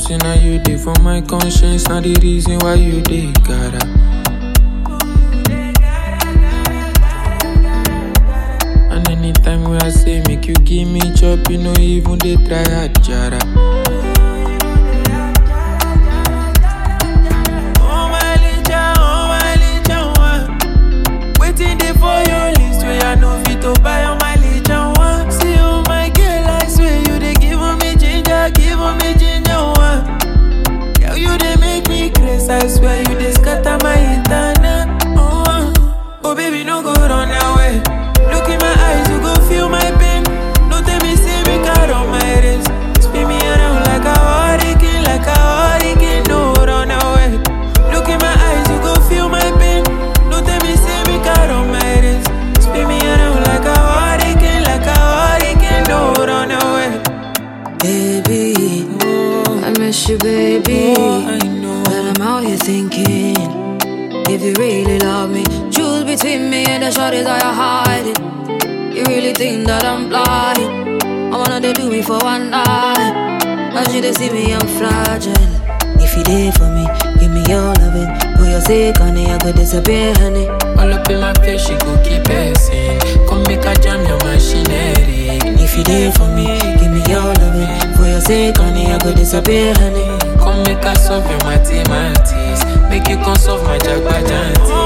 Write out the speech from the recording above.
say now you dey for my conscience. Now the reason why you dey gotta. And anytime when I say make you give me chop, you know even they try hard, jara. Oh my licha, waiting there for your list where I know fit to buy on my licha one. See oh my girl, I swear you they giving me ginger one. Girl, you they make me crazy, I swear you they scatter my internet. Oh baby, no go run away. Look in my eyes, you go feel my pain. Don't tell me say me car on my wrist. Spin me around like a hurricane, no run away. Look in my eyes, you go feel my pain. Don't tell me say me car on my wrist. Spin me around like a hurricane, no run away. Baby, I miss you, baby. I know. But I'm out here thinking, if you really love me, choose between me and the shorties that you're hiding. You really think that I'm blind? I wanna they do me for one night. As you they see me, I'm fragile. If you there for me, give me your loving. For your sake, honey, I go disappear, honey. All up in my face, she go keep passing. Come make a jam your machinery. If you there for me, give me your loving. For your sake, honey, I go disappear, honey. Come make a solve your mathematics. Make you come solve my jagbajanti.